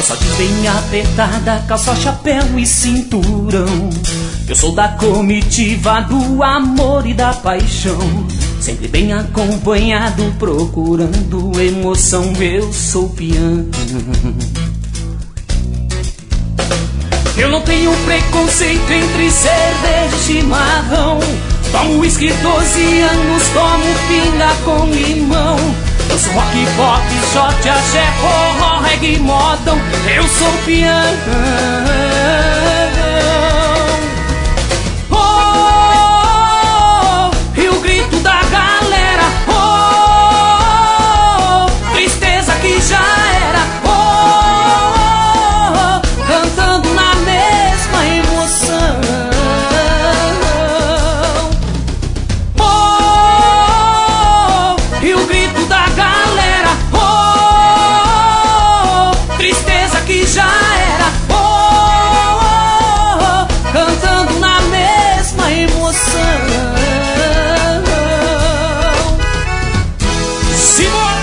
Calça jeans bem apertada, calça, chapéu e cinturão. Eu sou da comitiva do amor e da paixão, sempre bem acompanhado, procurando emoção. Eu sou peão. Eu não tenho preconceito entre cerveja e chimarrão. Tomo uísque 12 anos, tomo pinga com limão. Eu sou rock, pop, shot, axé, forró, reggae, modão. Eu sou peão. Oh, e o grito da galera. Oh, tristeza que já era. Oh, cantando na mesma emoção. Oh, e o grito da galera. Oh, tristeza que já era. Oh, cantando na mesma emoção. Simão!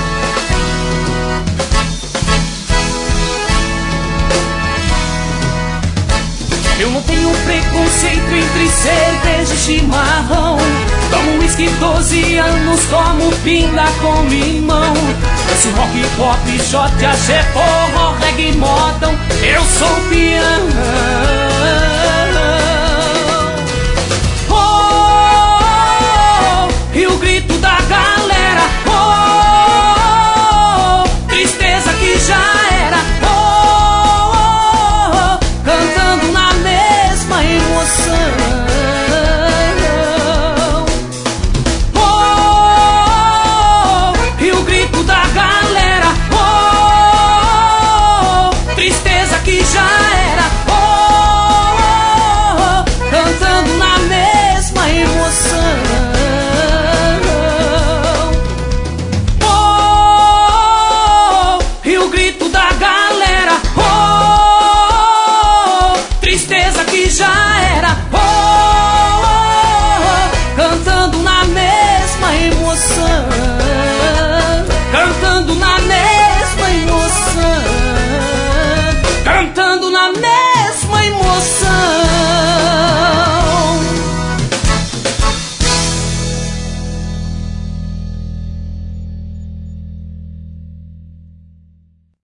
Eu não tenho preconceito entre cerveja e chimarrão. Tomo uísque 12 anos, tomo pinga com limão. Esse rock, pop, shot, axé, forró, reggae, modão. Eu sou peão. Oh, e o grito da galera. Oh, tristeza que já era. Oh, cantando na mesma emoção. Oh, e o grito da galera. Oh, tristeza que já era. Oh, cantando na mesma emoção. Oh, e o grito da galera. Oh, tristeza que já era. Oh, cantando na mesma emoção. Cantando na mesma emoção. Cantando na mesma